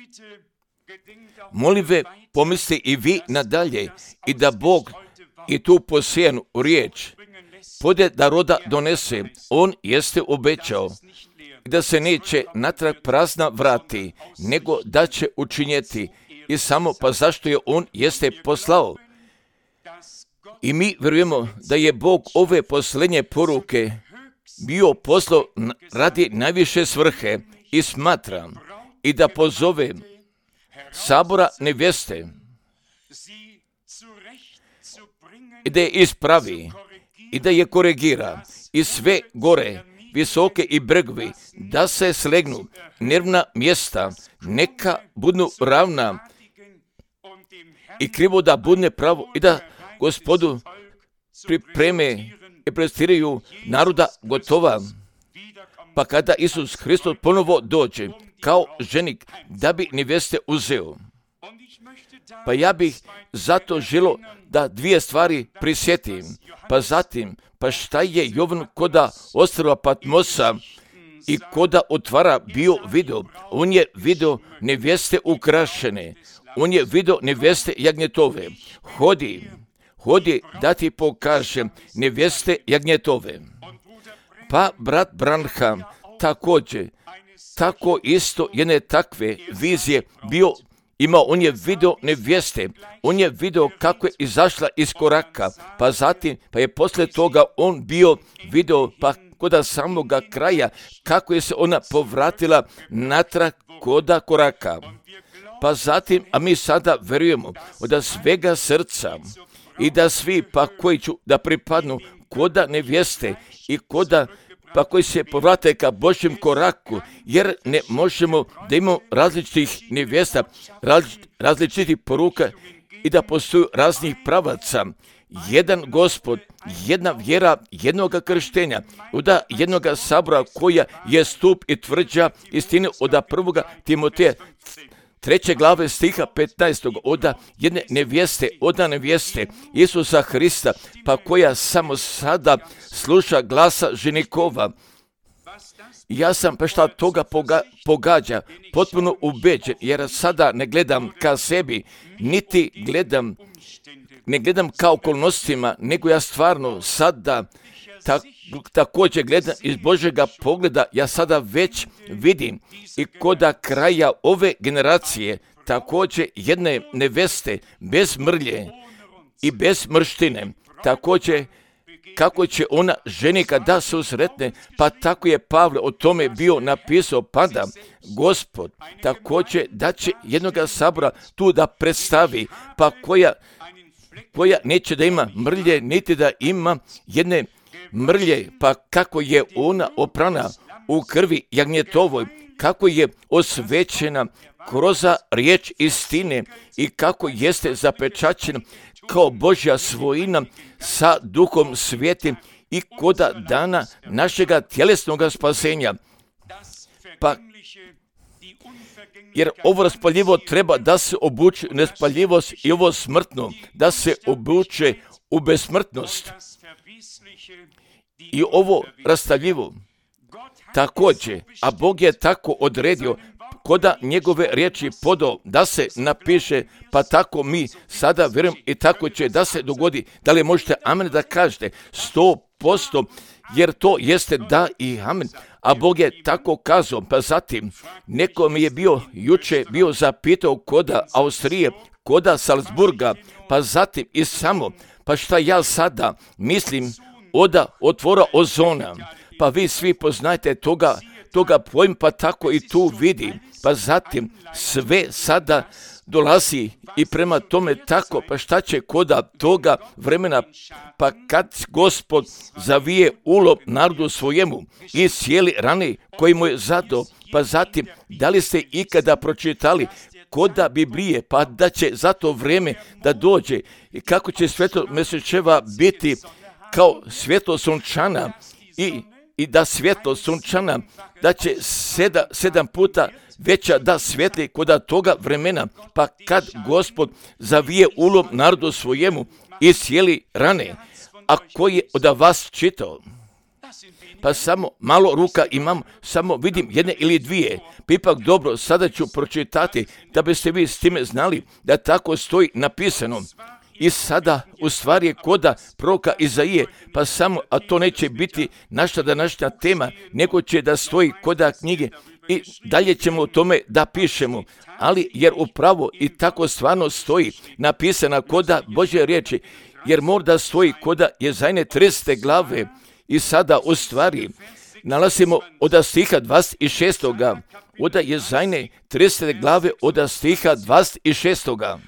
Molim ve, pomislite i vi nadalje i da Bog i tu posijanu riječ pode da roda donese. On jeste obećao i da se neće natrag prazna vrati, nego da će učinjeti. I samo pa zašto je on jeste poslao. I mi vjerujemo da je Bog ove posljednje poruke bio poslao radi najviše svrhe i smatram i da pozove sabora nevjeste i da je ispravi i da je korigira i sve gore, visoke i bregovi, da se slegnu nervna mjesta, neka budu ravna i krivo da budne pravo i da Gospodu pripreme i prestiraju naroda gotova. Pa kada Isus Hristos ponovo dođe kao ženik da bi nevjeste uzeo. Pa ja bih zato želio da dvije stvari prisjetim. Pa zatim, pa šta je Jovan koda ostrva Patmosa i koda otvara bio video? On je video nevjeste ukrašene. On je video nevjeste jagnjetove. Hodi da ti pokažem nevjeste jagnjetove. Pa brat Branham također, tako isto jedne takve vizije bio imao. On je video nevjeste, on je video kako je izašla iz koraka, pa zatim, pa je poslije toga on bio video, pa koda samoga kraja, kako je se ona povratila natrag koda koraka. Pa zatim, a mi sada vjerujemo od svega srca i da svi pa koji ću da pripadnu koda nevjeste i koda pa koji se povrate ka Božjem koraku, jer ne možemo da imamo različitih nevjesta, različitih poruka i da postoju raznih pravaca. Jedan Gospod, jedna vjera, jednoga krštenja, od jednoga sabora koja je stup i tvrđa istine od 1. Timoteja 3. glave stiha 15. od jedne nevjeste Isusa Hrista, pa koja samo sada sluša glasa ženikova. Ja sam pa šta toga pogađa, potpuno ubeđen, jer sada ne gledam ka sebi, niti ne gledam kao okolnostima, nego ja stvarno sada također gledam iz Božjega pogleda. Ja sada već vidim i koda kraja ove generacije također jedne neveste bez mrlje i bez mrštine, također kako će ona ženika da susretne, pa tako je Pavle o tome bio napisao, pa da Gospod također da će jednoga sabora tu da predstavi, pa koja neće da ima mrlje, niti da ima jedne mrlje, pa kako je ona oprana u krvi jagnjetovoj, kako je osvećena kroz riječ istine i kako jeste zapečaćena kao Božja svojina sa Duhom Svetim i koda dana našega tjelesnog spasenja. Pa jer ovo raspaljivo treba da se obuče u nespaljivost i ovo smrtno da se obuče u besmrtnost. I ovo rastavljivo također, a Bog je tako odredio koda njegove riječi podao da se napiše, pa tako mi sada vjerujem i tako će da se dogodi. Da li možete amen da kažete 100%, jer to jeste da i amen. A Bog je tako kazao, pa zatim neko mi je juče bio zapitao koda Austrije, koda Salzburga, pa zatim i samo, pa šta ja sada mislim od otvora ozona, pa vi svi poznajete toga pojma, pa tako i tu vidi, pa zatim sve sada dolazi i prema tome tako, pa šta će koda toga vremena, pa kad Gospod zavije ulov narodu svojemu i sjeli rane koji mu je zadao, pa zatim da li ste ikada pročitali koda Biblije, pa da će za to vrijeme da dođe i kako će svjetlo mesečeva biti kao svjetlo sunčana i da svjetlo sunčana da će 7 puta veća da svijetli koda toga vremena, pa kad Gospod zavije ulov narodu svojemu i sjeli rane, a koji je od vas čitao? pa samo malo ruka imam, samo vidim jedne ili dvije. Pa ipak dobro, sada ću pročitati da biste vi s time znali da tako stoji napisano. I sada u stvari je koda proroka Izaije, pa samo, a to neće biti naša današnja tema, nego će da stoji koda knjige i dalje ćemo o tome da pišemo. Ali jer upravo i tako stvarno stoji napisana koda Božje riječi, jer mora da stoji koda Jezajne 30. glave. I sada u stvari nalazimo od stiha 26. od Jezajne 30. glave od stiha 26.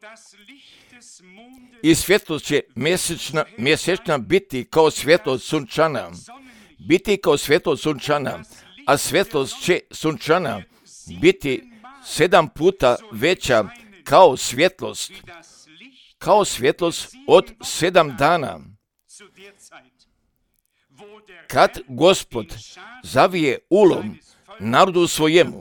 I svjetlost će mjesečna biti kao svjetlost sunčana. Biti kao svjetlost sunčana, a svjetlost će sunčana biti 7 puta veća kao svjetlost od 7 dana. Kad Gospod zavije ulom narodu svojemu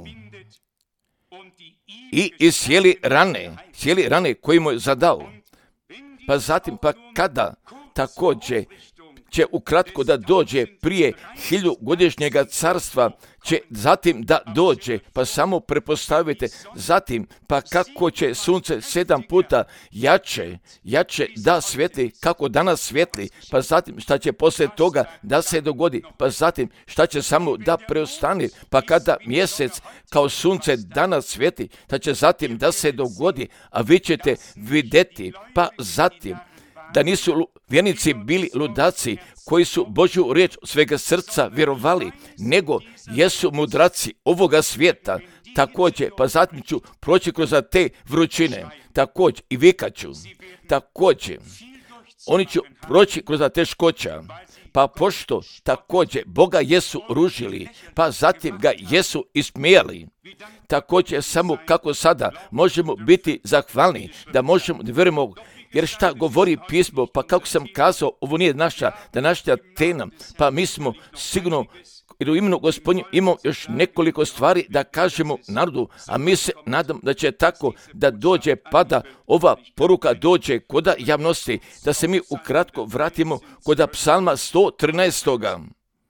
i iscijeli rane koje mu je zadao. Pa zatim, pa kada također će ukratko da dođe prije 1000-godišnjega carstva, će zatim da dođe, pa samo prepostavite, zatim, pa kako će sunce 7 puta jače da svijetli, kako danas svijetli, pa zatim šta će poslije toga da se dogodi, pa zatim šta će samo da preostane, pa kada mjesec kao sunce danas svijetli, šta će zatim da se dogodi, a vi ćete vidjeti, pa zatim, da nisu vjernici bili ludaci koji su Božju riječ svega srca vjerovali, nego jesu mudraci ovoga svijeta. Također, pa zatim ću proći kroz te vrućine, također i vikaću, također oni će proći kroz teškoća, pa pošto također Boga jesu ružili, pa zatim ga jesu ismijali. Također samo kako sada možemo biti zahvalni, da možemo da vjerujemo, jer šta govori pismo, pa kako sam kazao, ovo nije naša današnja tema, pa mi smo sigurno, jer u imenu Gospodnjem imamo još nekoliko stvari da kažemo narodu, a mi se nadam da će tako da dođe, pa da ova poruka dođe koda javnosti, da se mi ukratko vratimo koda psalma 113.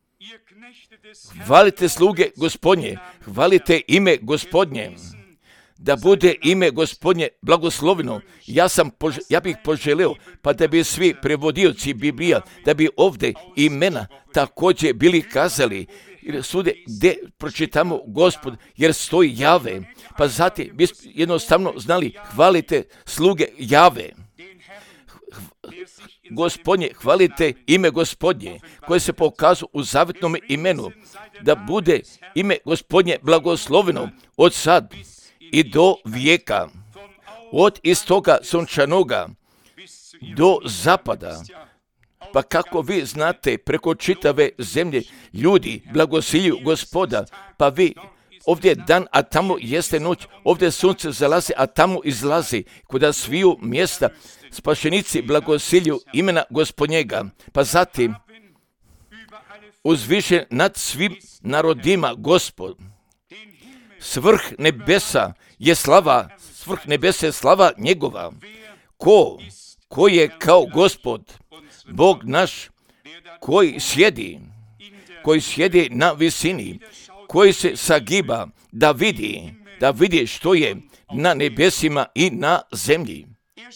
Hvalite sluge Gospodnje, hvalite ime Gospodnje, da bude ime Gospodnje blagosloveno. Ja bih poželeo, pa da bi svi prevodioci Biblija, da bi ovdje imena također bili kazali, jer svude gdje pročitamo Gospod, jer stoji Jave, pa zatim bi jednostavno znali, hvalite sluge Jave. Gospodnje, hvalite ime Gospodnje, koje se pokazuje u zavetnom imenu, da bude ime Gospodnje blagosloveno od sad i do vijeka, od istoga sunčanoga do zapada. Pa kako vi znate, preko čitave zemlje ljudi blagosilju Gospoda, pa vi ovdje je dan, a tamo jeste noć, ovdje sunce zalazi, a tamo izlazi, kuda sviju mjesta spašenici blagosilju imena Gospodnjega. Pa zatim uzvišen nad svim narodima Gospod, svrh nebesa je slava njegova. Ko je kao Gospod, Bog naš, koji sjedi na visini, koji se sagiba da vidi što je na nebesima i na zemlji.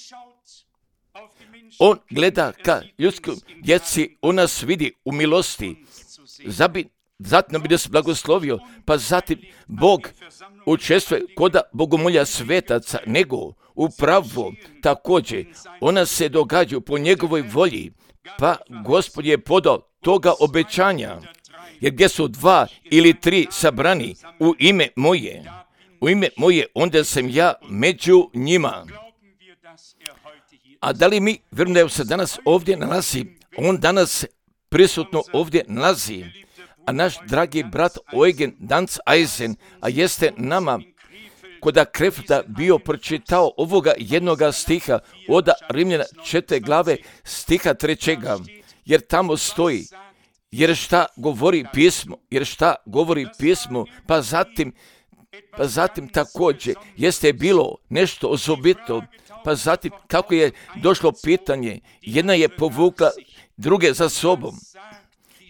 On gleda ka ljudskom djeci, on nas vidi u milosti. Zatim bi nas blagoslovio, pa zatim Bog učestvuje koda bogomolja svetaca, nego upravo također ona se događa po njegovoj volji, pa Gospod je podao toga obećanja, jer gdje su 2 ili 3 sabrani u ime moje, onda sam ja među njima. A da li mi vjerujemo da se danas ovdje nalazi, on danas prisutno ovdje nalazi, a naš dragi brat Eugen Danz Eisen, a jeste nama koda Krefta bio pročitao ovoga jednoga stiha od Rimljana 4. glave stiha 3. Jer tamo stoji, jer šta govori pismo, pa zatim također jeste bilo nešto osobito, pa zatim kako je došlo pitanje, jedna je povukla druge za sobom.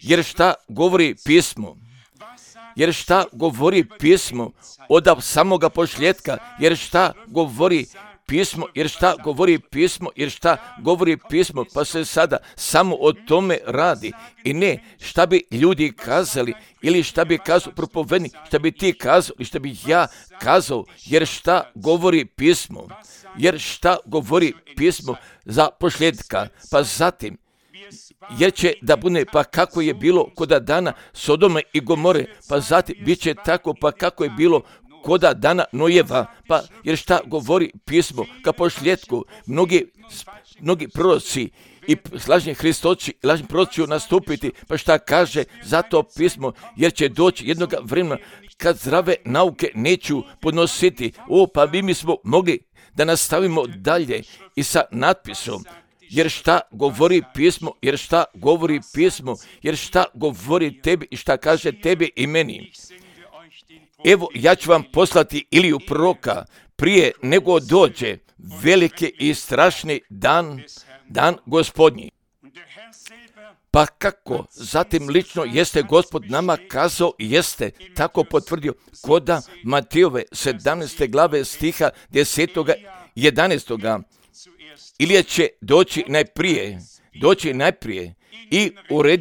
Jer šta govori pismo? Jer šta govori pismo od samoga početka? Jer šta govori pismo? Jer šta govori pismo? Jer šta govori pismo? Pa se sada samo o tome radi. I ne šta bi ljudi kazali ili šta bi kazao propovednik, šta bi ti kazao i šta bi ja kazao. Jer šta govori pismo? Jer šta govori pismo za početka? Pa zatim, jer će da bude pa kako je bilo koda dana Sodome i Gomore, pa zatim bit će tako pa kako je bilo koda dana Nojeva, pa jer šta govori pismo ka posljedku, mnogi proroci i lažni Hristoci, lažni proroci će nastupiti, pa šta kaže zato pismo, jer će doći jednoga vremena kad zdrave nauke neću podnositi. Pa mi smo mogli da nastavimo dalje i sa natpisom. Jer šta govori pismo, jer šta govori pismo, jer šta govori tebi i šta kaže tebi i meni. Evo, ja ću vam poslati Iliju proroka prije nego dođe veliki i strašni dan Gospodnji. Pa kako? Zatim lično jeste Gospod nama kazao i jeste tako potvrdio koda Matejove 17. glave stiha 10. 11. Ilija će doći najprije i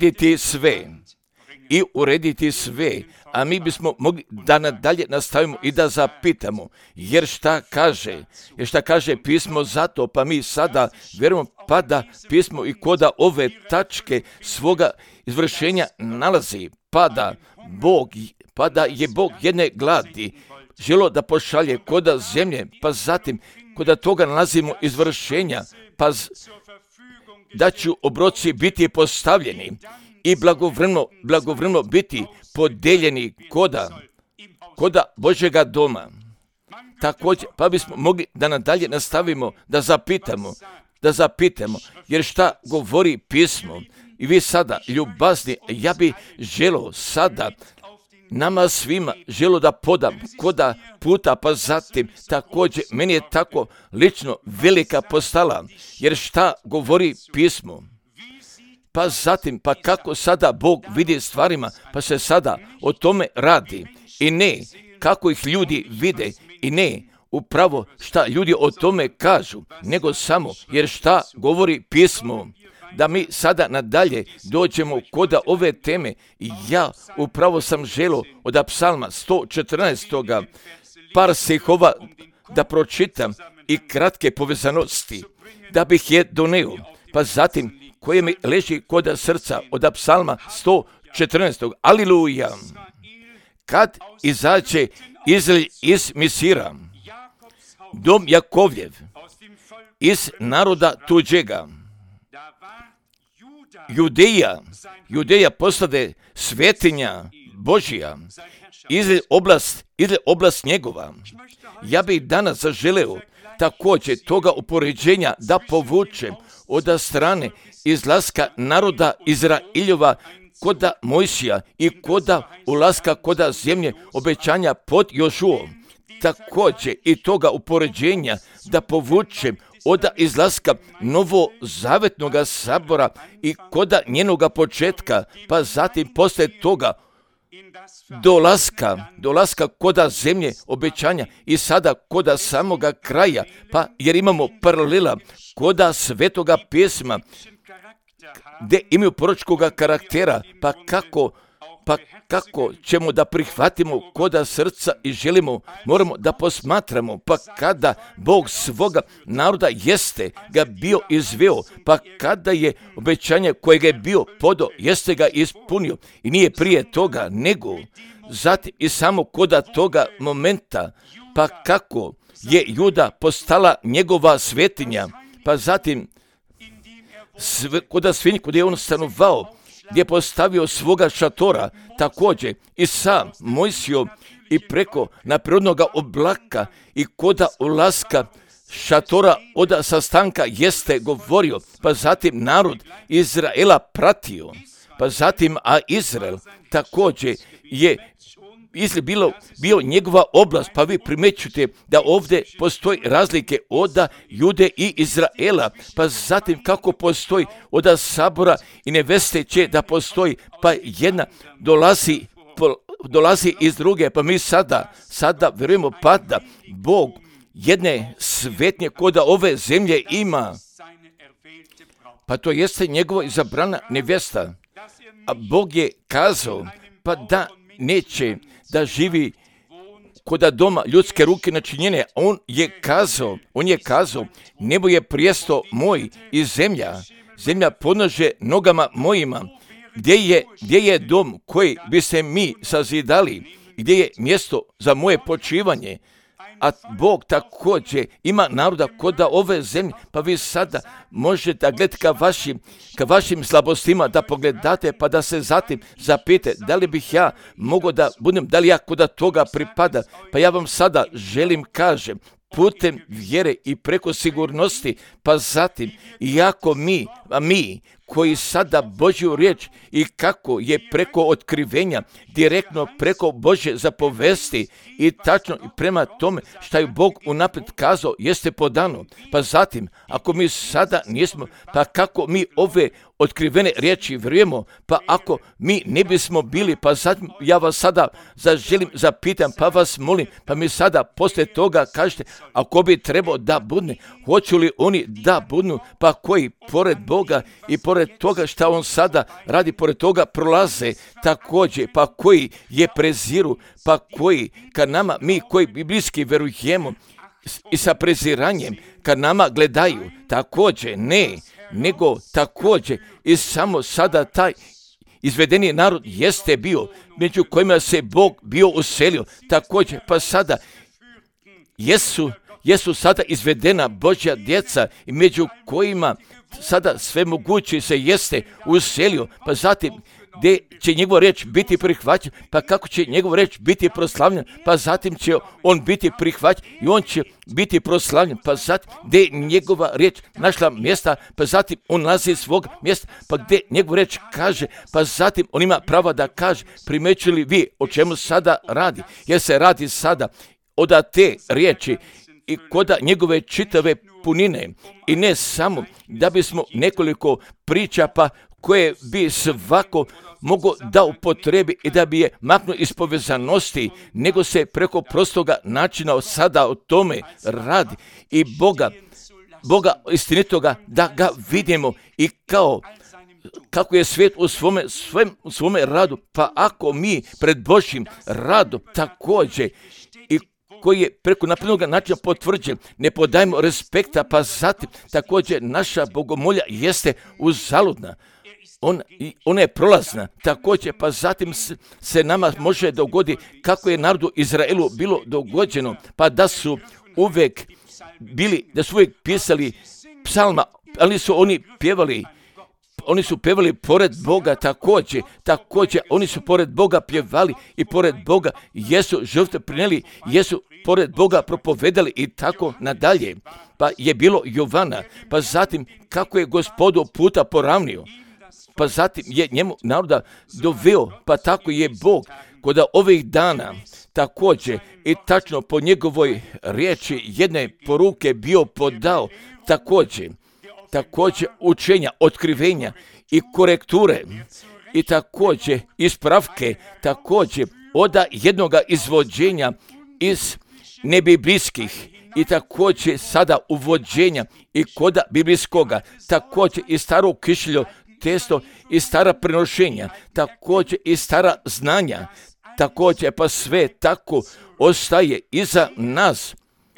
urediti sve, a mi bismo mogli da nadalje nastavimo i da zapitamo, jer šta kaže pismo zato, pa mi sada vjerujemo pa da pismo i koda ove tačke svoga izvršenja nalazi, pa da je Bog jedne gladi želo da pošalje koda zemlje, pa zatim koda toga nalazimo izvršenja, pa da ću obroci biti postavljeni i blagovremeno biti podeljeni koda Božjega doma. Također, pa bismo mogli da nadalje nastavimo da zapitamo, jer šta govori pismo. I vi sada, ljubazni, ja bi želo sada nama svima želo da podam koda puta, pa zatim također meni je tako lično velika postala, jer šta govori pismo. Pa zatim, pa kako sada Bog vidi stvarima, pa se sada o tome radi. I ne kako ih ljudi vide, i ne upravo šta ljudi o tome kažu, nego samo jer šta govori pismo. Da mi sada nadalje dođemo koda ove teme, i ja upravo sam želo od psalma 114. par stihova da pročitam i kratke povezanosti, da bih je doneo, pa zatim koje mi leži koda srca od psalma 114. Aliluja! Kad izađe Izrael iz Misira, dom Jakovljev, iz naroda tuđega, Judeja postade svetinja Božija, Izrael oblast njegova. Ja bih danas zaželeo također toga upoređenja da povučem od strane izlaska naroda Izraeljova koda Mojsija i koda ulaska koda zemlje obećanja pod Jošuom. Također i toga upoređenja da povučem od izlaska novozavetnog sabora i koda njenoga početka, pa zatim poslije toga dolaska koda zemlje obećanja i sada koda samoga kraja, pa jer imamo paralela koda svetoga pisma gdje imaju proročkoga karaktera, pa kako ćemo da prihvatimo koda srca i moramo da posmatramo, pa kada Bog svoga naroda jeste ga bio izveo, pa kada je obećanje kojega je bio podo, jeste ga ispunio i nije prije toga, nego zatim i samo koda toga momenta, pa kako je Juda postala njegova svetinja, pa zatim koda svinj, kod je on stanovao, gdje je postavio svoga šatora, također i sam Mojsijom i preko naprirodnog oblaka i koda ulaska šatora od sastanka jeste govorio, pa zatim narod Izraela pratio, pa zatim a Izrael također je bio njegova oblast, pa vi primećujete da ovdje postoji razlike od Jude i Izraela, pa zatim kako postoji od sabora i neveste će da postoji, pa jedna dolazi iz druge, pa mi sada vjerujemo pa da Bog jedne svetnje kod ove zemlje ima, pa to jeste njegova izabrana nevesta. A Bog je kazao pa da neće da živi kod doma ljudske ruke načinjene. On je kazao, nebo je prijesto moj i zemlja podnože nogama mojima. Gdje je dom koji bi se mi sazidali, gdje je mjesto za moje počivanje? A Bog također ima naroda kod ove zemlje, pa vi sada možete gledati ka vašim slabostima, da pogledate, pa da se zatim zapite, da li bih ja mogao da budem, da li ja kod toga pripada. Pa ja vam sada želim kažem, putem vjere i preko sigurnosti, pa zatim, iako mi koji sada Božju riječ i kako je preko otkrivenja, direktno preko Božje zapovesti i tačno i prema tome šta je Bog unaprijed kazao jeste podano. Pa zatim, ako mi sada nismo, pa kako mi ove otkrivene riječi vjerujemo, pa ako mi ne bismo bili, pa zatim ja vas sada želim zapitam, pa vas molim, pa mi sada poslije toga kažete, ako bi trebao da budne, hoću li oni da budnu, pa koji pored Boga i pored toga šta on sada radi, pored toga prolaze također, pa koji je preziru, pa koji ka nama, mi koji biblijski verujemo i sa preziranjem kad nama gledaju, također ne, nego također i samo sada taj izvedeni narod jeste bio, među kojima se Bog bio uselio, također pa sada jesu sada izvedena Božja djeca i među kojima sada sve moguće se jeste uselio, pa zatim gdje će njegova riječ biti prihvaćen, pa kako će njegova riječ biti proslavljen, pa zatim će on biti prihvaćen i on će biti proslavljen, pa zatim gdje njegova riječ našla mjesta, pa zatim on nalazi svog mjesta, pa gdje njegova riječ kaže, pa zatim on ima prava da kaže. Primećuju li vi o čemu sada radi? Jer se radi sada od te riječi i kod njegove čitave punine i ne samo da bismo nekoliko priča pa koje bi svako mogao da upotrebi i da bi je maknuo iz povezanosti, nego se preko prostoga načina sada o tome radi i Boga istinitoga da ga vidimo i kako je svijet u svome radu, pa ako mi pred Božjim radom također i koji je preko naprednog načina potvrđen, ne podajemo respekta, pa zatim također naša bogomolja jeste uzaludna. Ona je prolazna, također, pa zatim se nama može dogoditi kako je narodu Izraelu bilo dogođeno, pa da su uvijek pisali psalma, ali su oni su pjevali pored Boga također, oni su pored Boga pjevali i pored Boga jesu žrtve prinijeli, jesu pored Boga propovedali i tako nadalje. Pa je bilo Jovana, pa zatim kako je Gospodu puta poravnio, pa zatim je njemu naroda doveo, pa tako je Bog kod ovih dana također i tačno po njegovoj riječi jedne poruke bio podao također učenja, otkrivenja i korekture i također ispravke, također od jednoga izvođenja iz nebiblijskih i također sada uvođenja i koda biblijskoga, također i staro kišljo testo i stara prenošenja, također i stara znanja, također pa sve tako ostaje iza nas.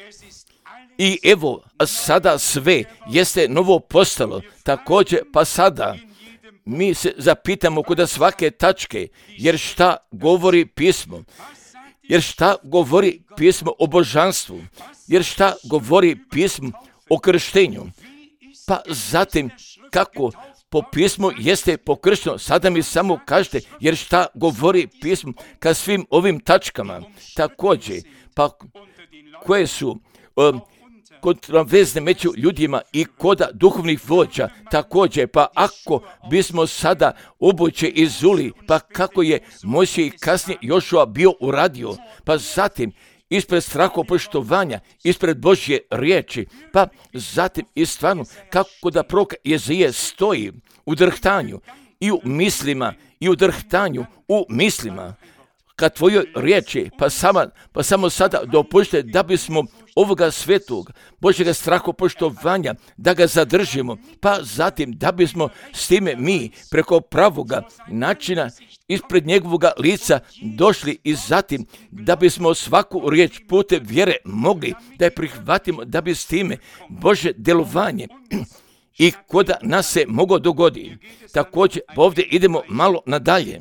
I evo, sada sve jeste novo postalo, također pa sada mi se zapitamo kod svake tačke, jer šta govori pismo? Jer šta govori pismo o božanstvu? Jer šta govori pismo o krštenju? Pa zatim kako po pismu jeste pokršteno, sada mi samo kažete, jer šta govori pismo ka svim ovim tačkama? Također, pa koje su kontroverzne među ljudima i kod duhovnih vođa također. Pa ako bismo sada obuće izuli, pa kako je Mojsije i kasnije Jošua bio uradio, pa zatim ispred strahopoštovanja, ispred Božje riječi, pa zatim i stvarno kako da prorok Jezije stoji u drhtanju i u mislima, i u drhtanju u mislima ka tvojoj riječi, pa samo sada dopušte da bismo ovoga svetog Božjega strahopoštovanja da ga zadržimo, pa zatim da bismo s time mi preko pravoga načina ispred njegovoga lica došli i zatim da bismo svaku riječ putem vjere mogli da je prihvatimo, da bi s time Božje djelovanje i koda nas se moglo dogoditi. Također ovdje idemo malo nadalje.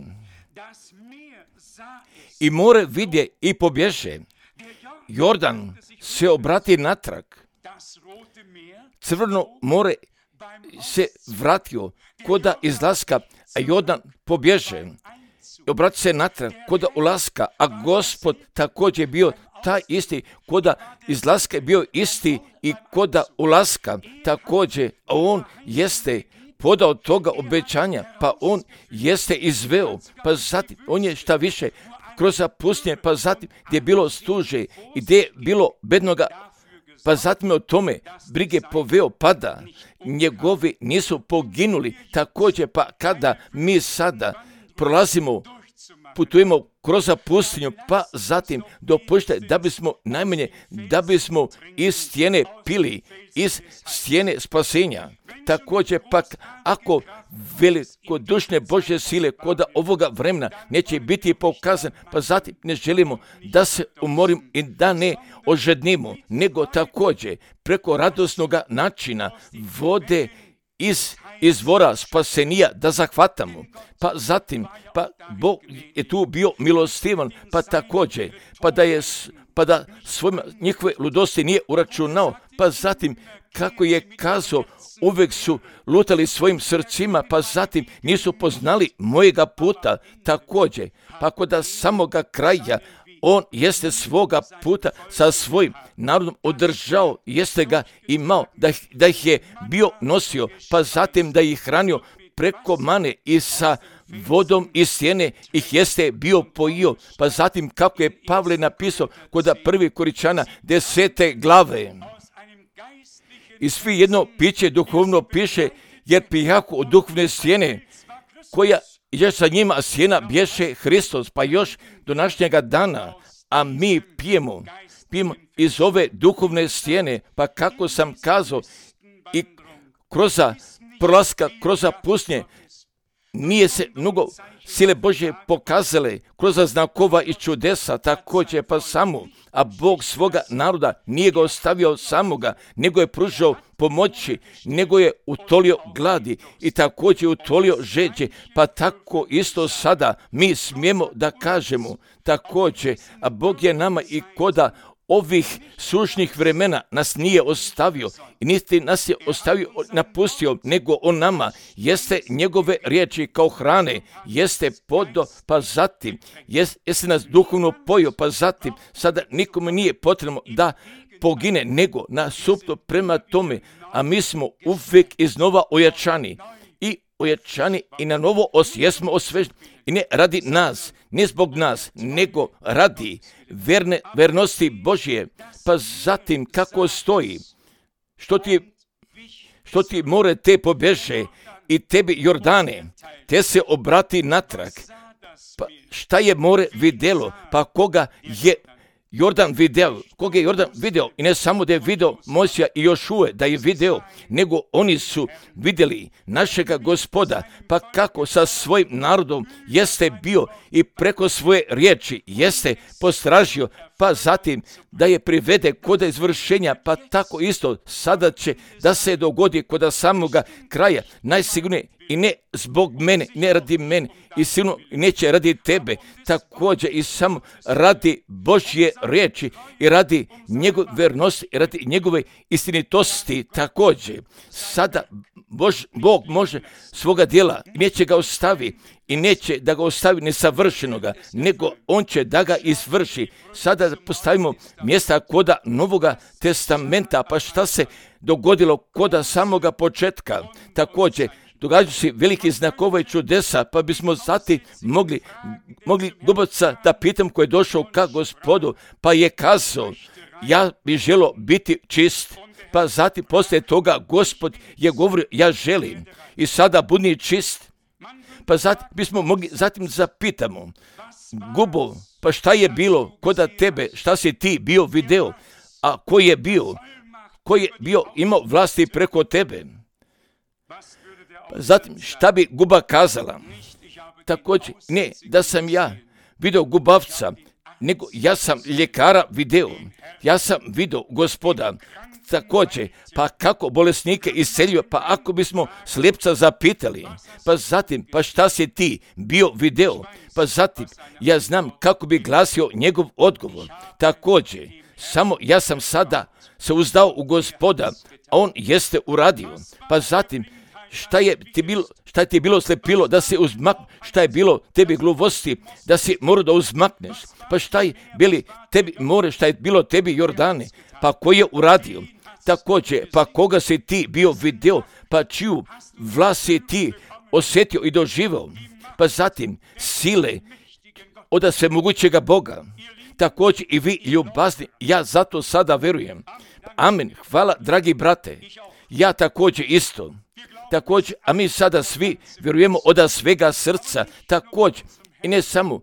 I more vidje i pobježe. Jordan se obrati natrag. Crveno more se vratio koda izlaska, a Jordan pobježe. Obrati se natrag koda ulaska, a Gospod također bio taj isti, koda izlaska je bio isti i koda ulaska također, a on jeste podao toga obećanja, pa on jeste izveo, pa zatim on je šta više kroz pustinje, pa zatim gdje je bilo stuže i gdje je bilo bednoga, pa zatim je o tome brige poveo, pada njegovi nisu poginuli. Također pa kada mi sada prolazimo, putujemo kroz pustinju, pa zatim dopušte da bismo najmanje, da bismo iz stijene pili, iz stijene spasenja. Također pak ako velikodušne Božje sile koda ovoga vremena neće biti pokazan, pa zatim ne želimo da se umorimo i da ne ožednimo, nego također preko radosnoga načina vode iz izvora spasenija da zahvatamo, pa zatim, pa Bog je tu bio milostivan, pa također, pa da svojima njihove ludosti nije uračunao, pa zatim, kako je kazao, uvijek su lutali svojim srcima, pa zatim nisu poznali mojega puta, također, pa kod samoga kraja, on jeste svoga puta sa svojim narodom održao, jeste ga imao, da ih je bio nosio, pa zatim da ih hranio preko mane i sa vodom iz stijene ih jeste bio pojio, pa zatim kako je Pavle napisao kod 1. Koričana 10. glave. I svi jedno piće duhovno piše, jer pijaku od duhovne stijene, koja još sa njima stijena bješe Hristos, pa još do današnjega dana, a mi pijemo iz ove duhovne stijene, pa kako sam kazao, i kroz prolaska, kroz pustinje, nije se mnogo sile Božje pokazale kroz znakova i čudesa, također pa samo, a Bog svoga naroda nije ga ostavio samoga, nego je pružao pomoći, nego je utolio gladi i također utolio žeđe, pa tako isto sada mi smijemo da kažemo također, a Bog je nama i koda ovih sušnih vremena nas nije ostavio i niti nas je ostavio, napustio, nego on nama jeste njegove riječi kao hrane, jeste podo, pa zatim jeste nas duhovno pojio, pa zatim sada nikome nije potrebno da pogine, nego nasupno prema tome, a mi smo uvijek iznova ojačani i na novo jesmo osveženi i ne radi nas, ne zbog nas, nego radi vernosti Božje, pa zatim kako stoji, što ti more te pobježe i tebi Jordane, te se obrati natrag, pa šta je more vidjelo, pa koga je Jordan video, i ne samo da je video Mojsija i Jošue da je video, nego oni su vidjeli našega Gospoda, pa kako sa svojim narodom jeste bio i preko svoje riječi jeste postražio, pa zatim da je privede kod izvršenja, pa tako isto sada će da se dogodi kod samoga kraja, najsigurnije, i ne zbog mene, ne radi mene i sigurno neće radi tebe, također i samo radi Božje riječi i radi njegove vernosti i radi njegove istinitosti također. Sada Bog može svoga djela, neće ga ostavi i neće da ga ostavi nesavršenoga, nego on će da ga izvrši. Sada postavimo mjesta koda Novoga testamenta, pa šta se dogodilo koda samoga početka. Također, događaju se veliki znakova i čudesa, pa bismo zatim mogli Gubaca da pitam ko je došao ka Gospodu, pa je kazao, ja bih želio biti čist. Pa zatim poslije toga Gospod je govorio, ja želim i sada budi čist. Pa zatim bismo mogli zatim zapitamo, Gubo, pa šta je bilo koda tebe, šta si ti bio video, a ko je bio imao vlasti preko tebe? Pa zatim šta bi Guba kazala? Također, ne da sam ja vidio Gubavca, nego ja sam ljekara video, ja sam vidio Gospoda. Također, pa kako bolesnike iscelio, pa ako bismo slijepca zapitali, pa zatim, pa šta si ti bio video, pa zatim, ja znam kako bi glasio njegov odgovor. Također, samo ja sam sada se uzdao u Gospoda, a on jeste uradio. Pa zatim, šta ti je bilo slepilo da se uzmakneš, šta je bilo tebi gluvosti da si morao da uzmakneš, pa šta je bili tebi more, šta je bilo tebi Jordane, pa ko je uradio? Također, pa koga si ti bio video, pa čiju vlast si ti osjetio i doživao, pa zatim sile od svemogućega Boga. Također i vi ljubazni, ja zato sada verujem. Amen, hvala dragi brate, ja također isto. Također, a mi sada svi vjerujemo od svega srca, također i ne samo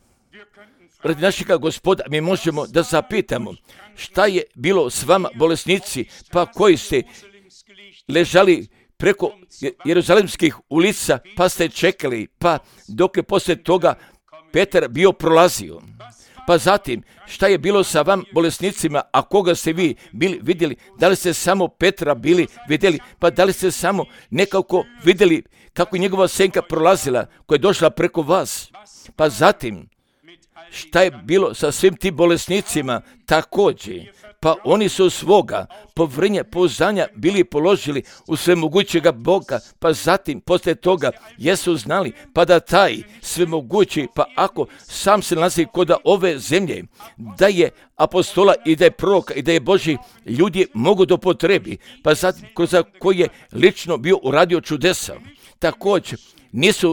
radi našega Gospoda, mi možemo da zapitamo šta je bilo s vama bolesnici, pa koji ste ležali preko jeruzalemskih ulica, pa ste čekali, pa dok je poslije toga Petar bio prolazio. Pa zatim, šta je bilo sa vam bolesnicima, a koga ste vi bili vidjeli? Da li ste samo Petra bili vidjeli? Pa da li ste samo nekako vidjeli kako je njegova senka prolazila, koja je došla preko vas? Pa zatim, šta je bilo sa svim tim bolesnicima? Također, pa oni su svoga povrnja, pouzdanja bili položili u svemogućega Boga, pa zatim, poslije toga, jesu znali, pa da taj svemogući, pa ako sam se nalazi kod ove zemlje, da je apostola i da je proroka i da je Božji ljudi mogu da upotrebi, pa zatim, kroz koji je lično bio uradio čudesa. Također, nisu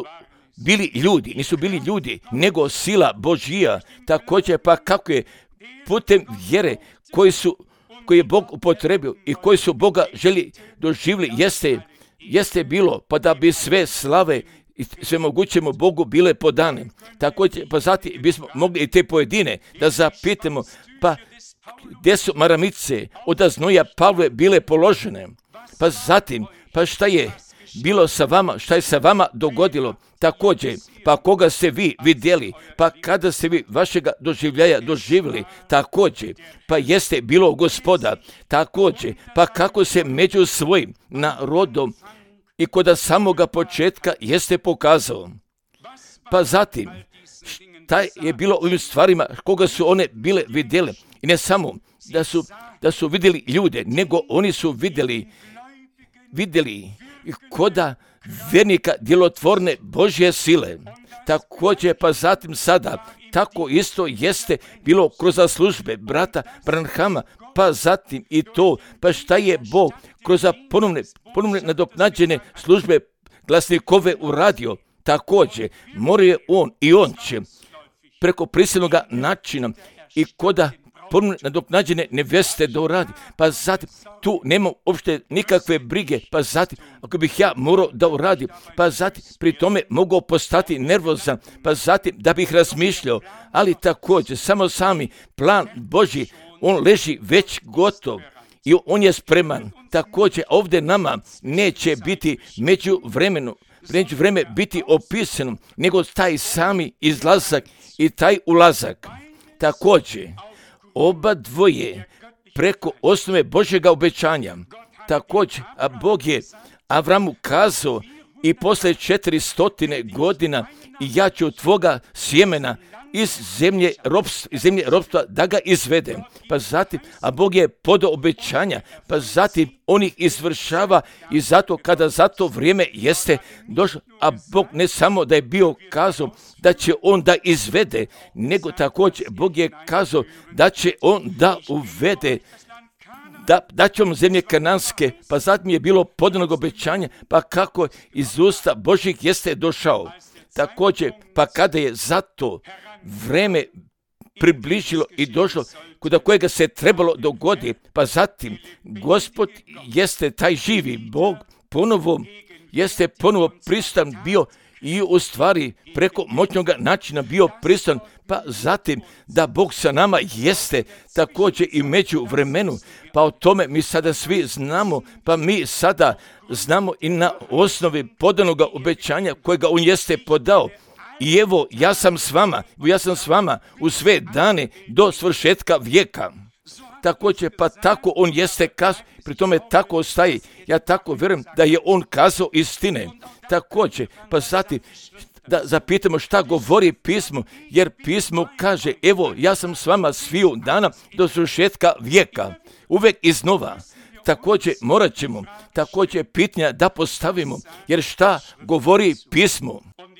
bili ljudi, nego sila Božija. Također, pa kako je putem vjere koji je Bog upotrebio i koji su Boga želi doživjeli, jeste bilo, pa da bi sve slave i sve mogućemo Bogu bile podane. Također, pa zatim bismo mogli i te pojedine da zapitamo, pa gdje su maramice od znoja Pavle bile položene? Pa zatim, pa šta je bilo sa vama, šta je sa vama dogodilo? Također, pa koga ste vi vidjeli, pa kada ste vi vašega doživljaja doživjeli, također, pa jeste bilo Gospoda, također, pa kako se među svojim narodom i kod samoga početka jeste pokazao. Pa zatim, šta je bilo ovim stvarima, koga su one bile vidjeli, i ne samo da su vidjeli ljude, nego oni su vidjeli koda vernika djelotvorne Božje sile. Također, pa zatim sada, tako isto jeste bilo kroz službe brata Branhama, pa zatim i to, pa šta je Bog kroz ponovne nadoknađene službe glasnikove uradio. Također, morao je on će preko prisilnoga načina i koda ponovno nadoknađene neveste da uradi. Pa zatim, tu nema uopšte nikakve brige, pa zatim, ako bih ja morao da uradim, pa zatim, pri tome mogao postati nervozan, pa zatim, da bih razmišljao, ali također, samo sami plan Božji, on leži već gotov i on je spreman. Također, ovdje nama neće biti među vreme biti opisano, nego taj sami izlazak i taj ulazak. Također, oba dvoje preko osnove Božjega obećanja. Također, a Bog je Avramu kazao i posle 400 godina i ja ću tvoga sjemena iz zemlje ropstva da ga izvedem. Pa zatim, a Bog je podao obećanja, pa zatim on ih izvršava i zato kada za to vrijeme jeste došlo, a Bog ne samo da je bio kazao da će on da izvede, nego također Bog je kazao da će on da uvede, da će on zemlje kananske, pa zatim je bilo podanog obećanja, pa kako iz usta Božjih jeste došao. Također, pa kada je za to vreme približilo i došlo kod kojega se trebalo dogoditi, pa zatim Gospod jeste taj živi Bog, jeste ponovo prisutan bio i u stvari preko moćnog načina bio prisutan, pa zatim da Bog sa nama jeste također i među vremenu, pa o tome mi sada svi znamo, pa mi sada znamo i na osnovi podanog obećanja kojega on jeste podao. I evo, ja sam s vama u sve dane do svršetka vijeka. Također, pa tako on jeste kazao, pri tome tako ostaje. Ja tako vjerujem da je on kazao istine. Također, pa zatim da zapitamo šta govori pismo, jer pismo kaže, evo, ja sam s vama sviju dana do svršetka vijeka. Uvijek iznova. Također morat ćemo također pitanja da postavimo, jer šta govori pismo?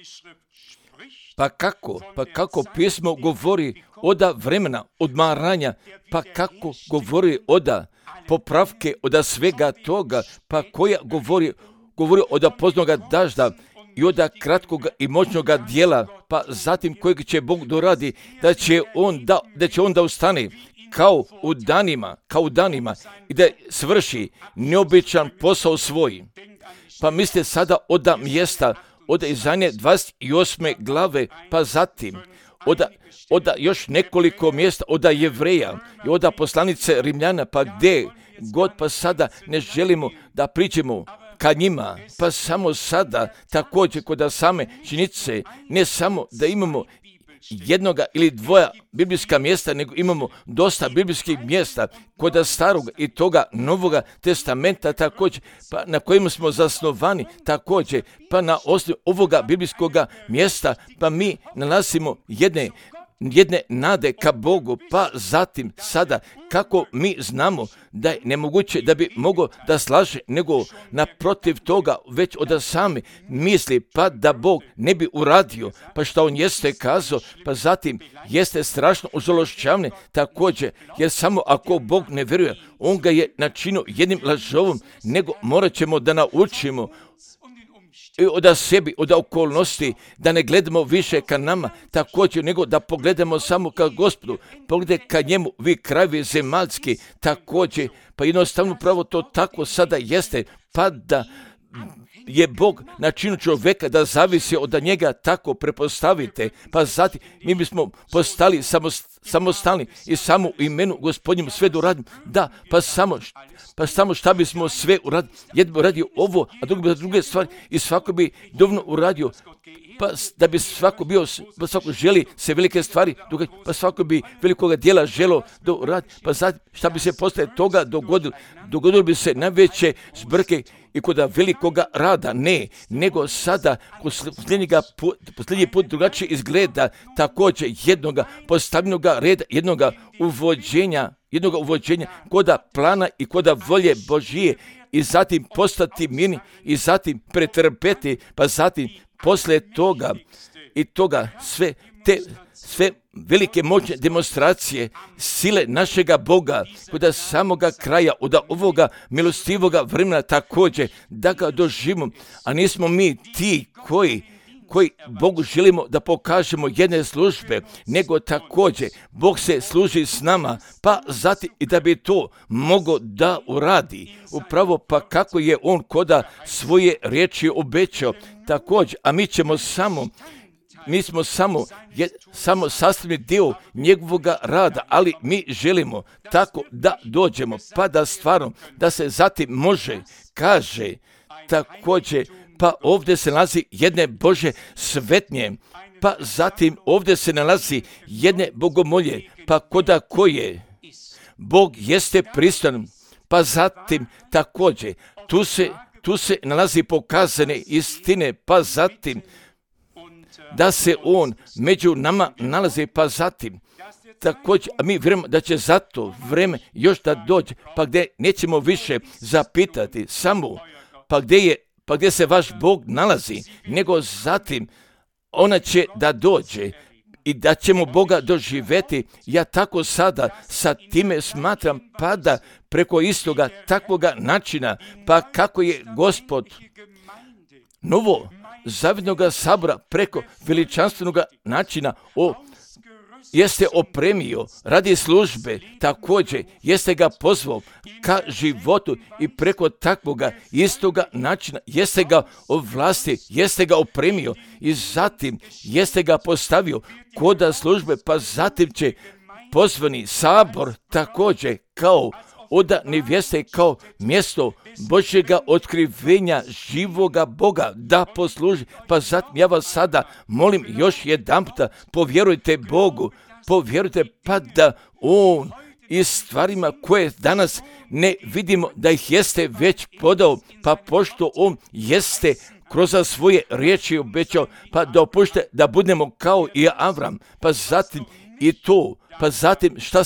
Pa kako pismo govori oda vremena, odmaranja, pa kako govori oda popravke, oda svega toga, pa koja govori oda poznoga dažda i oda kratkoga i moćnoga dijela, pa zatim kojeg će Bog doradi, da će on da ustane kao u danima i da svrši neobičan posao svoj. Pa mislite sada oda mjesta, od Izaije 28. glave, pa zatim oda još nekoliko mjesta, oda Jevreja i oda poslanice Rimljana, pa gdje god, pa sada ne želimo da priđemo ka njima, pa samo sada također kod same činjenice, ne samo da imamo jednoga ili dvoja biblijska mjesta, nego imamo dosta biblijskih mjesta kod starog i toga novoga testamenta također, pa na kojima smo zasnovani također, pa na osnovu ovoga biblijskoga mjesta, pa mi nalazimo jedne nade ka Bogu, pa zatim sada kako mi znamo da je nemoguće da bi mogao da slaže, nego naprotiv toga već od same misli, pa da Bog ne bi uradio, pa što on jeste kazao, pa zatim jeste strašno užalošćavne također, jer samo ako Bog ne vjeruje, on ga je načinio jednim lažovom, nego morat ćemo da naučimo od sebi, od okolnosti, da ne gledamo više ka nama, također, nego da pogledamo samo ka Gospodu, pogledaj ka njemu, vi krajevi zemaljski, također, pa jednostavno pravo to tako sada jeste, pa da je Bog načinio čovjeka da zavisi od njega, tako prepostavite, pa zatim mi bismo postali samostalni i samo u imenu Gospodnjem sve doradimo, da, pa samo šta bismo sve uradili, jedan bi uradio ovo, a drugi bi za druge stvari i svako bi dovoljno uradio, pa da bi svako želi se velike stvari, pa svako bi velikoga dijela želo da uradi, pa zatim šta bi se posle toga dogodilo bi se najveće zbrke i kod velikoga rada, ne, nego sada posljednji put drugačije izgleda, također jednoga postavljenoga reda, jednoga uvođenja koda plana i koda volje Božije i zatim postati mirni i zatim pretrpeti, pa zatim posle toga i toga sve velike moćne demonstracije sile našega Boga kod samoga kraja, od ovoga milostivoga vremena također da ga doživimo, a nismo mi ti koji Bogu želimo da pokažemo jedne službe, nego također Bog se služi s nama, pa zatim i da bi to mogao da uradi. Upravo pa kako je on koda svoje riječi obećao, također, a mi smo samo sastavni dio njegovoga rada, ali mi želimo tako da dođemo, pa da stvarno, da se zatim može, kaže, također, pa ovdje se nalazi jedne Bože svetnje, pa zatim ovdje se nalazi jedne bogomolje, pa koda koje Bog jeste prisutan, pa zatim također, tu se nalazi pokazane istine, pa zatim da se on među nama nalazi, pa zatim također, a mi vjerujemo da će za to vreme još da dođe, pa gdje nećemo više zapitati samo, pa gdje se vaš Bog nalazi, nego zatim ona će da dođe i da ćemo Boga doživjeti. Ja tako sada sa time smatram, pa da preko istoga takvoga načina, pa kako je Gospod novo zavidnoga sabora preko veličanstvenoga načina jeste opremio radi službe, također jeste ga pozvao ka životu i preko takvoga istoga načina jeste ga ovlasti, jeste ga opremio i zatim jeste ga postavio koda službe, pa zatim će pozvani sabor također kao oda nevjeste, kao mjesto Božjega otkrivenja živoga Boga da posluži. Pa zatim ja vas sada molim još jedanputa, povjerujte Bogu, povjerujte pa da On i stvarima koje danas ne vidimo da ih jeste već podao, pa pošto On jeste kroz svoje riječi obećao, pa dopušte da budemo kao i Avram, pa zatim i to, pa zatim šta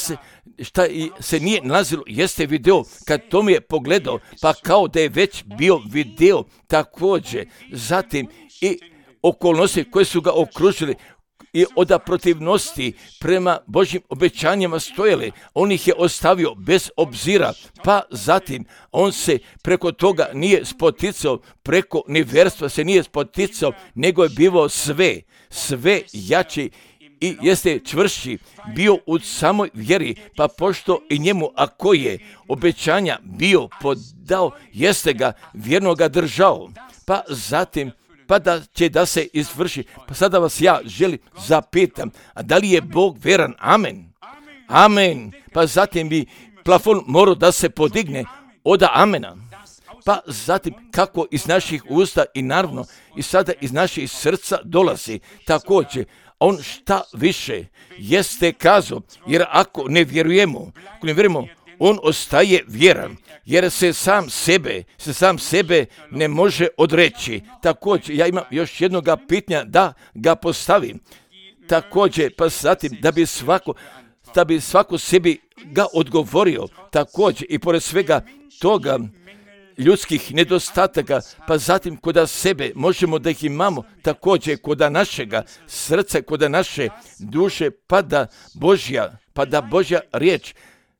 se nije nalazilo, jeste video, kad to mi je pogledao, pa kao da je već bio video također, zatim i okolnosti koje su ga okružili i od protivnosti prema Božjim obećanjima stojali, on ih je ostavio bez obzira, pa zatim on se preko toga nije spoticao, preko nevjerstva se nije spoticao, nego je bivao sve jači i jeste čvršći bio u samoj vjeri, pa pošto i njemu, ako je obećanja bio podao, jeste ga vjernoga držao, pa zatim pa da će da se izvrši. Pa sada vas ja želim zapitam, a da li je Bog vjeran? Amen. Amen. Pa zatim bi plafon morao da se podigne od amena. Pa zatim kako iz naših usta i naravno i sada iz naših srca dolazi također. On šta više jeste kazao, jer ako ne vjerujemo, on ostaje vjeran, jer se sam sebe ne može odreći. Također, ja imam još jednoga pitanja da ga postavim. Također, pa zatim, da bi svako sebi ga odgovorio, također, i pored svega toga, ljudskih nedostataka, pa zatim koda sebe možemo da ih imamo, također koda našega srca, koda naše duše, pa da Božja riječ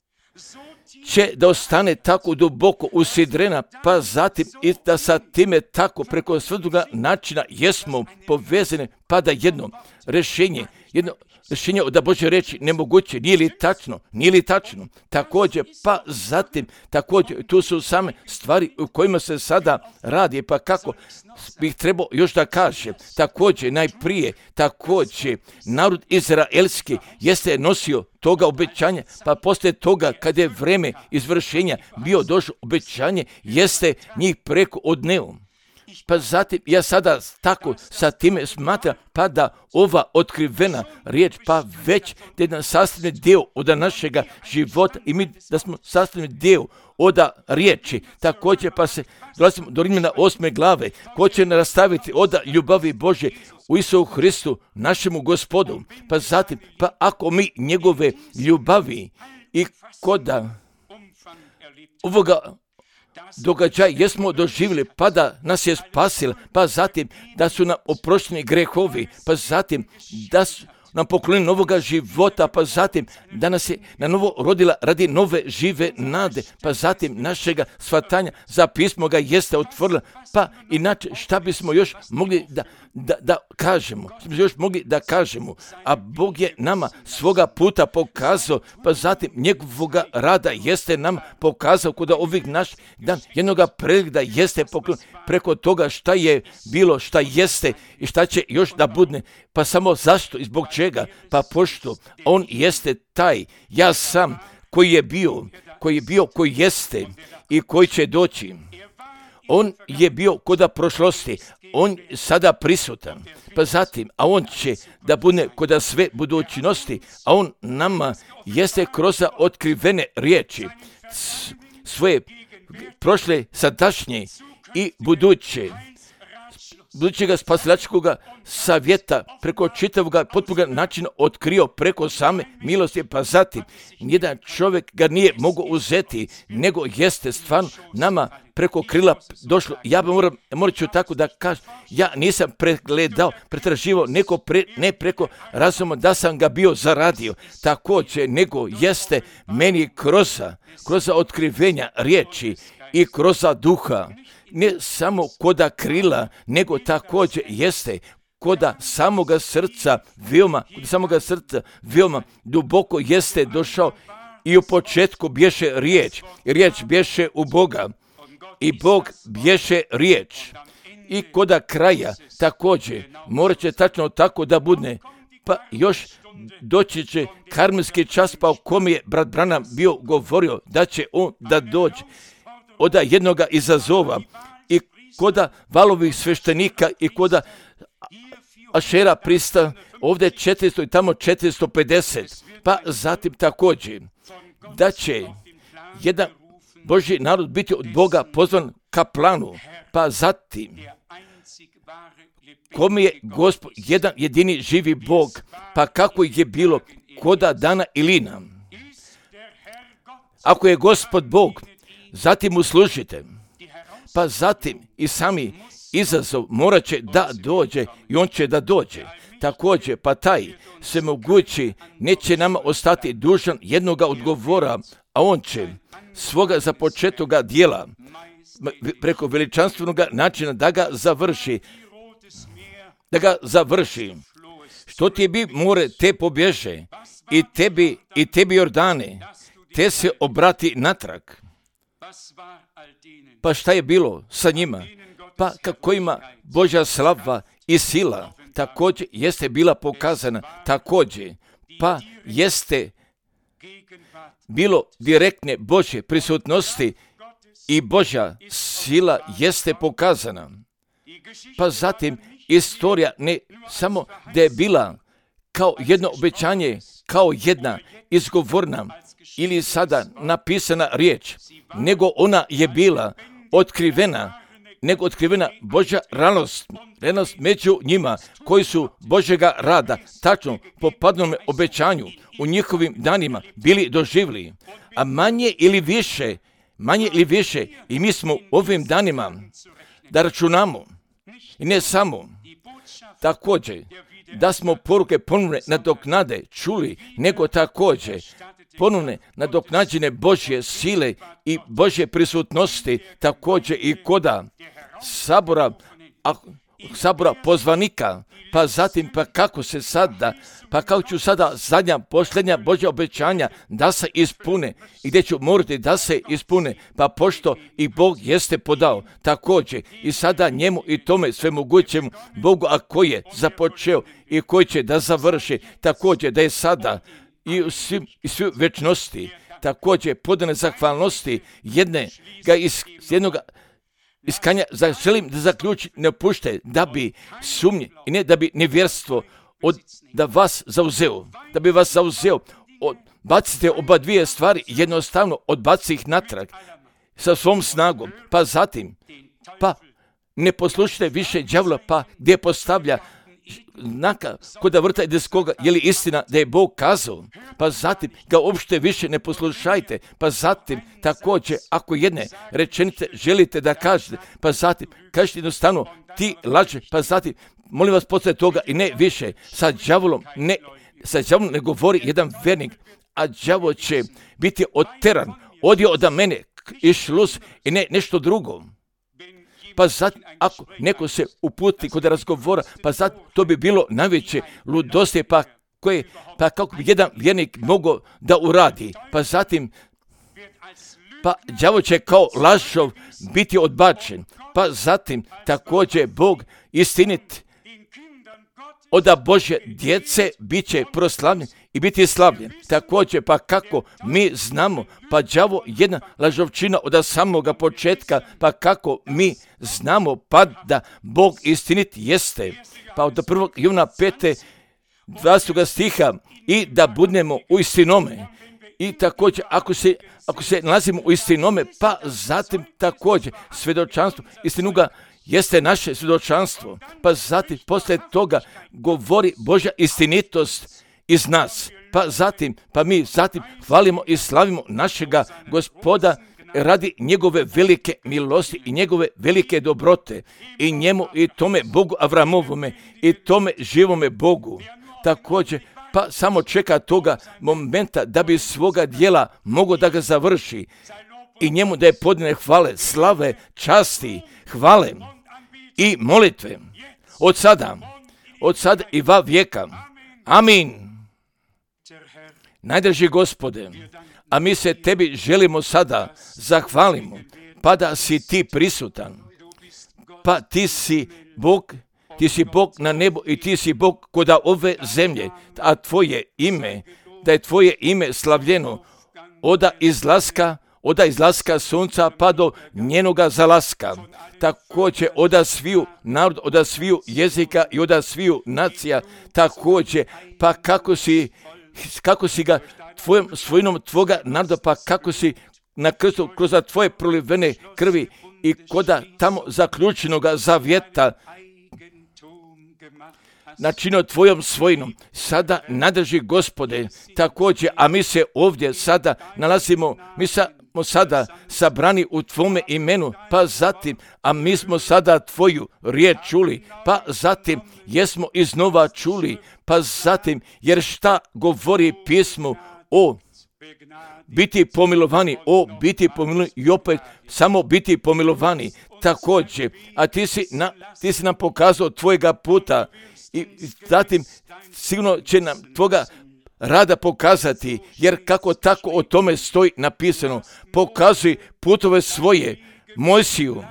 će da ostane tako duboko usidrena, pa zatim i da sa time tako preko svakoga načina jesmo povezane, pa da jedno rješenje da Božje reći nemoguće, nije li tačno, također, pa zatim, također, tu su same stvari u kojima se sada radi, pa kako bih trebao još da kaže, također, najprije, također, narod izraelski jeste nosio toga obećanja, pa poslije toga, kad je vreme izvršenja bio došlo obećanje, jeste njih preko odneo. Pa zatim ja sada tako sa time smatram, pa da ova otkrivena riječ, pa već da je jedan sastavni dio od našega života i mi da smo sastavni dio od riječi. Također pa se dolazimo do Rimljana 8. glave, ko će nastaviti od ljubavi Božje u Isusu Hristu, našemu Gospodu. Pa zatim, pa ako mi njegove ljubavi i koda ovoga događaj jesmo doživjeli, pa da nas je spasila, pa zatim da su nam oprošteni grehovi, pa zatim da su nam poklonili novoga života, pa zatim da nas je na novo rodila radi nove žive nade, pa zatim našega shvatanja za pismo ga jeste otvorila, pa inače šta bismo još mogli da kažemo, a Bog je nama svoga puta pokazao, pa zatim njegovoga rada jeste nam pokazao kod ovih naših dan jednoga pregleda jeste poklon preko toga šta je bilo, šta jeste i šta će još da bude, pa samo zašto i zbog čega, pa pošto on jeste taj, ja sam koji jeste i koji će doći. On je bio kod prošlosti, on sada prisutan, pa zatim, a on će da bude kod sve budućnosti, a on nama jeste kroz otkrivene riječi, svoje prošle, sadašnje i budućega spasilačkog savjeta preko čitavog potpunog načina otkrio preko same milosti, pa zatim nijedan čovjek ga nije mogao uzeti, nego jeste stvarno nama preko krila došlo. Ja morat ću tako da kažem, ja nisam pregledao, pretraživao ne preko razuma da sam ga bio zaradio, također nego jeste meni kroz otkrivenja riječi i kroz duha, ne samo koda krila, nego također jeste koda samoga srca veoma duboko jeste došao i u početku bješe riječ bješe u Boga i Bog bješe riječ. I koda kraja također morat će tačno tako da bude, pa još doći će karmelski čas, pa o kom je brat Branham bio govorio da će on da dođe od jednoga izazova i koda valovih sveštenika i koda Ašera prista ovdje 400 i tamo 450, pa zatim također da će jedan Božji narod biti od Boga pozvan ka planu, pa zatim kome je Gospod jedan jedini živi Bog, pa kako je bilo koda Dana i Lina. Ako je Gospod Bog, zatim mu služite, pa zatim i sami izazov morat će da dođe i on će da dođe. Također, pa taj se mogući neće nama ostati dužan jednoga odgovora, a on će svoga započetoga dijela preko veličanstvenog načina da ga završi. Što ti bi more, te pobježe i tebi Jordane, te se obrati natrag. Pa šta je bilo sa njima? Pa kako ima Božja slava i sila također jeste bila pokazana, također pa jeste bilo direktne Božje prisutnosti i Božja sila jeste pokazana. Pa zatim istorija ne samo da je bila kao jedno obećanje, kao jedna izgovorna ili sada napisana riječ, nego ona je bila otkrivena Božja realnost među njima koji su Božjega rada tačno po padnome obećanju u njihovim danima bili doživjeli, a manje ili više i mi smo ovim danima da računamo i ne samo također da smo poruke ponovne nadoknade čuli, nego također ponovne nadoknađene Božje sile i Božje prisutnosti, također i koda sabora pozvanika, pa zatim pa kako ću sada zadnja, posljednja Božja obećanja da se ispune i gdje ću morati da se ispune, pa pošto i Bog jeste podao također i sada njemu i tome svemogućemu Bogu, a koji je započeo i koji će da završi, također da je sada i u svim večnosti također podane zahvalnosti jednoga iskanja, želim da zaključim, ne pušte da bi sumnje i ne da bi nevjerstvo da bi vas zauzeo, bacite oba dvije stvari, jednostavno odbaci ih natrag sa svom snagom, pa zatim, pa ne poslušajte više đavola, pa gdje postavlja znaka kod vrta ideskoga, je li istina da je Bog kazao, pa zatim ga uopšte više ne poslušajte, pa zatim također ako jedne rečenice želite da kažete, pa zatim kažete jednostavno ti laže, pa zatim molim vas poslije toga i ne više sa đavolom ne govori jedan vernik, a đavol će biti oteran, odio od mene i šlus i ne nešto drugo. Pa zatim, ako neko se uputi kod razgovora, pa zatim to bi bilo najveće ludosti, pa kako bi jedan vjernik mogao da uradi. Pa zatim, pa đavo će kao lažov biti odbačen. Pa zatim, također Bog istinit od Božje djece bit će proslavljen i biti slavljen. Također, pa kako mi znamo, pa đavo jedna lažovčina od samoga početka, pa kako mi znamo, pa da Bog istinit jeste. Pa od 1. Juna 5. 20. stiha i da budemo u istinome I također, ako se nalazimo u istinome, pa zatim također svjedočanstvo istinuga jeste naše svjedočanstvo, pa zatim poslije toga govori Božja istinitost iz nas, pa mi zatim hvalimo i slavimo našega Gospoda radi njegove velike milosti i njegove velike dobrote i njemu i tome Bogu Avramovome i tome živome Bogu. Također, pa samo čeka toga momenta da bi svoga dijela mogao da ga završi i njemu da je podne hvale, slave, časti, hvale i molitve od sada i va vijeka. Amin. Najdraži Gospode, a mi se tebi želimo sada zahvalimo, pa da si ti prisutan, pa ti si Bog na nebu i ti si Bog kod ove zemlje, a da je tvoje ime slavljeno oda izlaska sunca pa do njenoga zalaska. Također oda sviju narod, oda sviju jezika i oda sviju nacija, također pa kako si ga tvojom svojinom tvoga naroda, pa kako si na krstu kroz tvoje prolivene krvi i koda tamo zaključenoga zavjeta načinio tvojom svojinom. Sada nadrži Gospode također, a mi se ovdje sada nalazimo, mi smo sada sabrani u tvome imenu, pa zatim, a mi smo sada tvoju riječ čuli, pa zatim jesmo iznova čuli, pa zatim, jer šta govori pismo o biti pomilovani, i opet samo biti pomilovani. Također, a ti si nam pokazao tvojega puta i zatim sigurno će nam tvoga rada pokazati, jer kako tako o tome stoji napisano, pokazuj putove svoje Mojsiju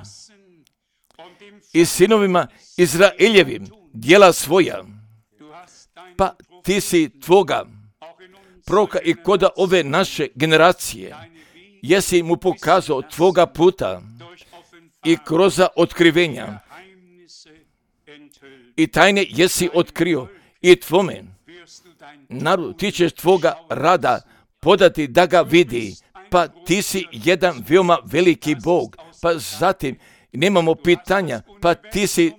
i sinovima Izraeljevim djela svoja, pa ti si tvoga proroka i koda ove naše generacije, jesi mu pokazao tvoga puta i kroz otkrivenja i tajne jesi otkrio i tvome narodu ti ćeš tvoga rada podati da ga vidi, pa ti si jedan veoma veliki Bog, pa zatim nemamo pitanja, pa ti si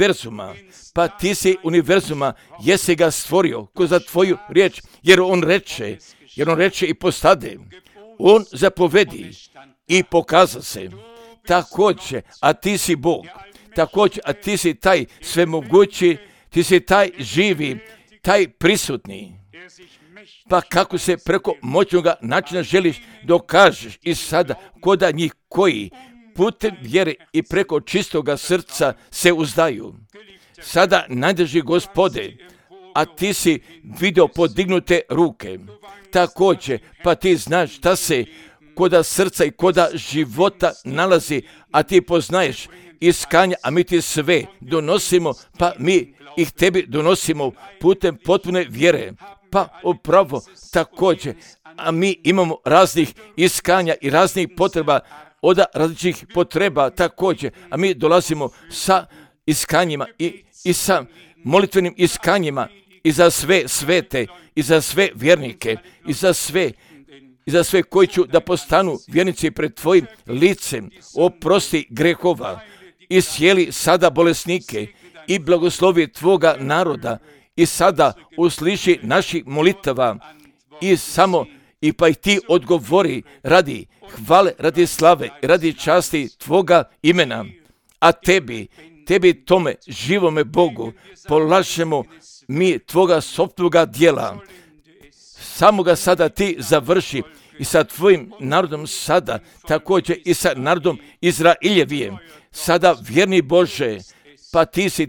univerzuma, jesi ga stvorio za tvoju riječ, jer on reče i postade, on zapovedi i pokaza se. Također, a ti si Bog, također, a ti si taj svemogući, ti si taj živi, taj prisutni, pa kako se preko moćnoga načina želiš dokažeš i sada koda njih koji putem vjere i preko čistoga srca se uzdaju. Sada najdrži Gospode, a ti si vidio podignute ruke. Također, pa ti znaš šta se koda srca i koda života nalazi, a ti poznaješ iskanja, a mi ti sve donosimo, pa mi ih tebi donosimo putem potpune vjere. Pa upravo također, a mi imamo raznih iskanja i raznih potreba, od različitih potreba također, a mi dolazimo sa iskanjima i sa molitvenim iskanjima i za sve svete, i za sve vjernike, i za sve koji ću da postanu vjernici pred tvojim licem, oprosti grehova, iscijeli sada bolesnike i blagoslovi tvoga naroda i sada usliši naših molitava i pa ih ti odgovori radi hvale, radi slave, radi časti tvoga imena. A tebi tome živome Bogu polažemo mi tvoga soptvoga djela. Samo ga sada ti završi i sa tvojim narodom sada, također i sa narodom Izraeljevijem. Sada vjerni Bože, pa ti si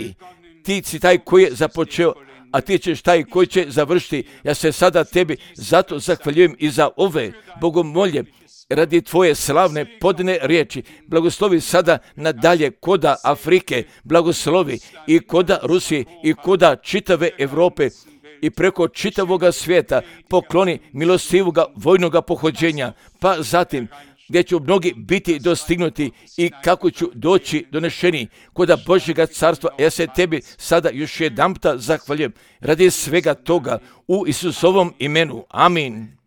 taj koji je započeo, a ti ćeš taj koji će završiti. Ja se sada tebi zato zahvaljujem i za ove bogomolje radi tvoje slavne podne riječi. Blagoslovi sada nadalje koda Afrike, blagoslovi i koda Rusije i koda čitave Europe i preko čitavoga svijeta pokloni milostivoga vojnoga pohođenja, pa zatim gdje ću mnogi biti dostignuti i kako ću doći donešeni koda Božjega carstva. Ja se tebi sada još jedanputa zahvaljujem radi svega toga u Isusovom imenu. Amin.